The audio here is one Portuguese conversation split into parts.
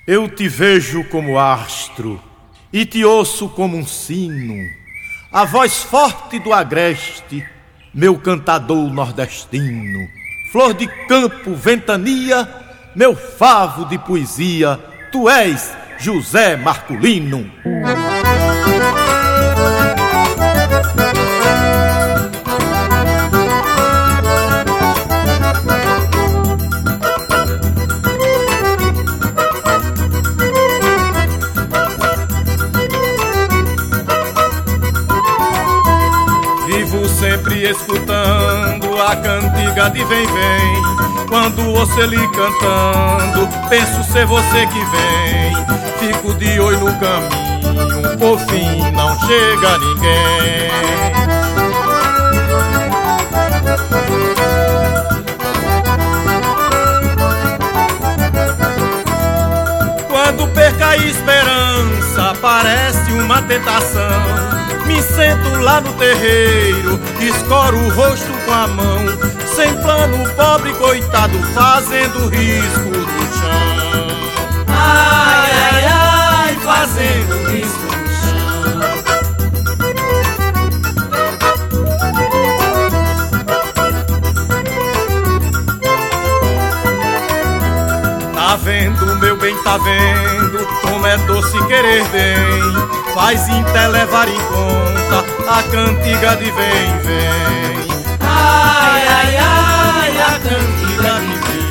Eu te vejo como astro e te ouço como um sino, a voz forte do agreste, meu cantador nordestino. Flor de campo, ventania, meu favo de poesia, tu és José Marculino. Vivo sempre escutando a cantiga de vem, vem. Quando ouço ele cantando, penso ser você que vem. Fico de olho no caminho, por fim não chega ninguém. Quando perca a esperança, parece uma tentação. Me sento lá no terreiro, escoro o rosto com a mão, sem plano, pobre coitado, fazendo risco do chão. Ai, ai, ai, fazendo risco do chão. Tá vendo, meu bem, tá vendo como é doce querer bem. Faz Inté levar em conta a cantiga de vem, vem. Ai, ai, ai, a cantiga de vem.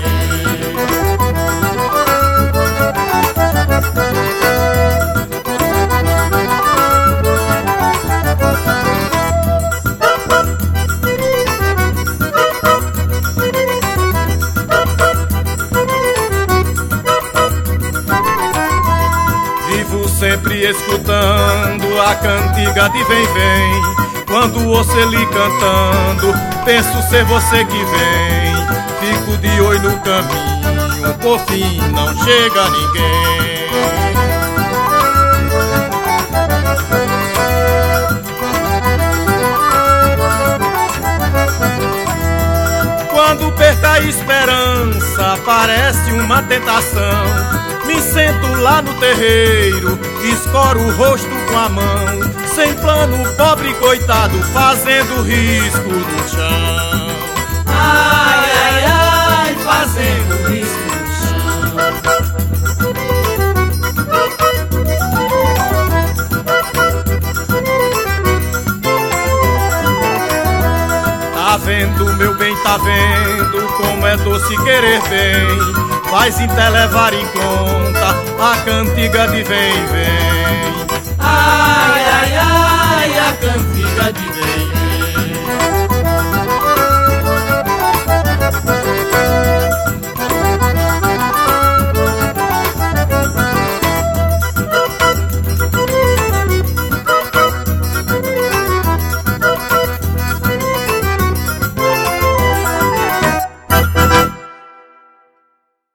Vivo sempre escutando a cantiga de vem, vem. Quando ouço ele cantando, penso ser você que vem. Fico de olho no caminho, por fim não chega ninguém. Quando perca a esperança, parece uma tentação. Me sento lá no terreiro, escoro o rosto com a mão, sem plano, pobre coitado, fazendo risco do chão. Ai, ai, ai, fazendo risco do chão. Tá vendo, meu bem, tá vendo como é doce querer bem. Faz Inté levar em conta a cantiga de vem, vem.